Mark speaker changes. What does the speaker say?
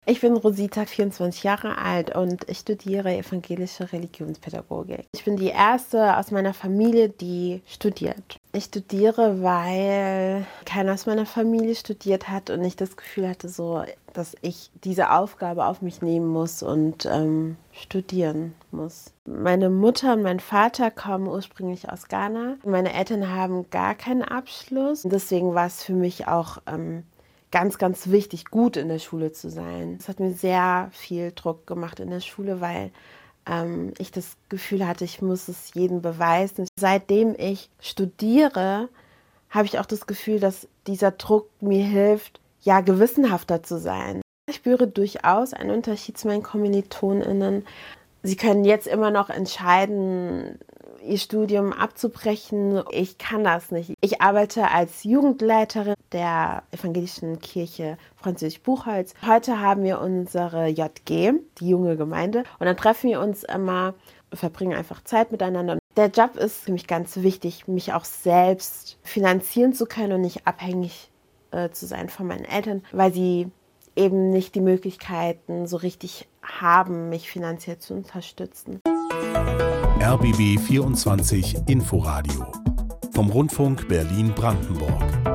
Speaker 1: Ich bin Rosita, 24 Jahre alt und ich studiere evangelische Religionspädagogik. Ich bin die erste aus meiner Familie, die studiert. Ich studiere, weil keiner aus meiner Familie studiert hat und ich das Gefühl hatte, so, dass ich diese Aufgabe auf mich nehmen muss und studieren muss. Meine Mutter und mein Vater kommen ursprünglich aus Ghana. Meine Eltern haben gar keinen Abschluss. Deswegen war es für mich auch ganz, ganz wichtig, gut in der Schule zu sein. Es hat mir sehr viel Druck gemacht in der Schule, weil ich das Gefühl hatte, ich muss es jedem beweisen. Seitdem ich studiere, habe ich auch das Gefühl, dass dieser Druck mir hilft, ja, gewissenhafter zu sein. Ich spüre durchaus einen Unterschied zu meinen KommilitonInnen. Sie können jetzt immer noch entscheiden, ihr Studium abzubrechen. Ich kann das nicht. Ich arbeite als Jugendleiterin der evangelischen Kirche Französisch-Buchholz. Heute haben wir unsere JG, die junge Gemeinde, und dann treffen wir uns immer, verbringen einfach Zeit miteinander. Der Job ist für mich ganz wichtig, mich auch selbst finanzieren zu können und nicht abhängig zu sein von meinen Eltern, weil sie eben nicht die Möglichkeiten so richtig haben, mich finanziell zu unterstützen.
Speaker 2: RBB 24 Inforadio vom Rundfunk Berlin-Brandenburg.